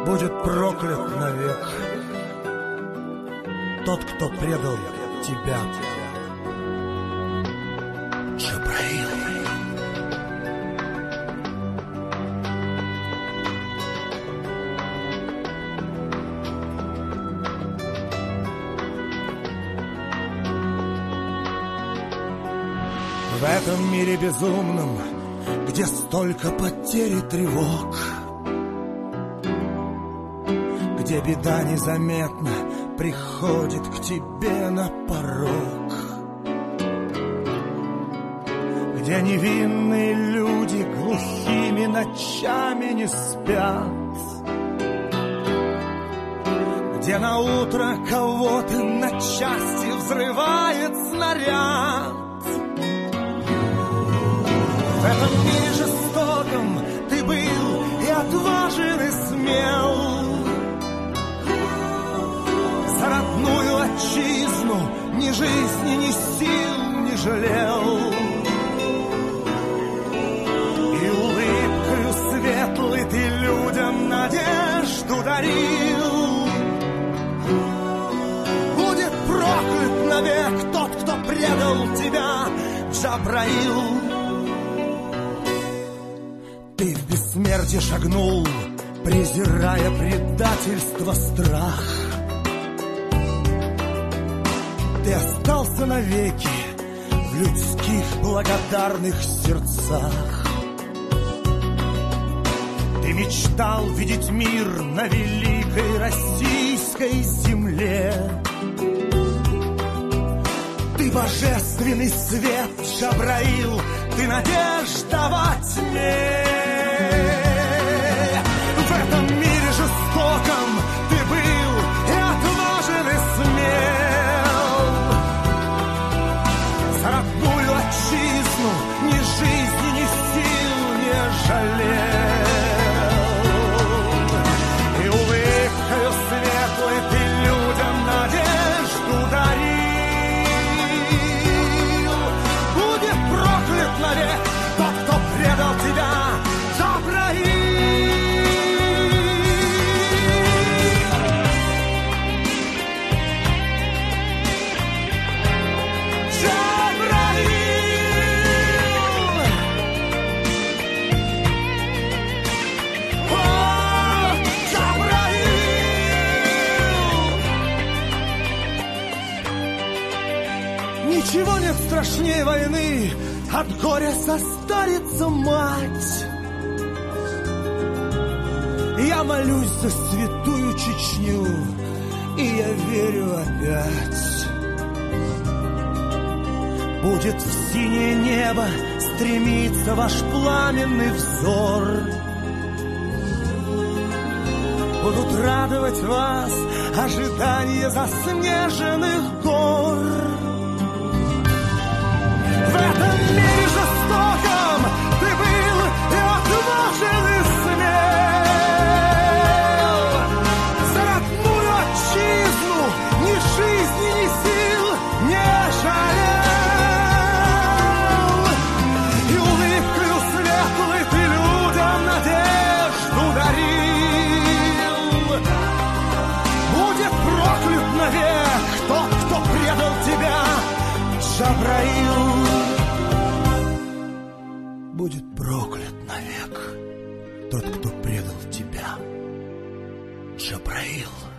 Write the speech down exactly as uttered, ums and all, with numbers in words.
будет проклят навек тот, кто предал тебя. Джабраил. В этом мире безумном, где столько потерь и тревог, где беда незаметно приходит к тебе на порог, где невинные люди глухими ночами не спят, где на утро кого-то на части взрывает снаряд. В этом мире жестоком ты был и отважен, и смел. За родную отчизну ни жизни, ни сил не жалел. И улыбкою светлой ты людям надежду дарил. Будет проклят навек тот, кто предал тебя, Джабраил. Ты в бессмертие шагнул, презирая предательство, страх. Ты остался навеки в людских благодарных сердцах. Ты мечтал видеть мир на великой российской земле. Ты божественный свет, Джабраил, ты надежда во тьме. В этом мире жестоком ты был и отважен, и смел. За родную отчизну ни жизни, ни сил не жалел. И улыбкою светлой ты людям надежду дарил. Будет проклят навек тот, кто предал тебя, Джабраил. Ничего нет страшнее войны, от горя состарится мать. Я молюсь за святую Чечню, и я верю опять. Будет в синее небо стремиться ваш пламенный взор. Будут радовать вас ожидания заснеженных гор. В этом мире жестоком ты был и отважен, и смел. За родную отчизну ни жизни, ни сил не жалел. И улыбкою светлой ты людям надежду дарил. Будет проклят навек тот, кто предал тебя, Джабраил. Будет проклят навек тот, кто предал тебя, Джабраил.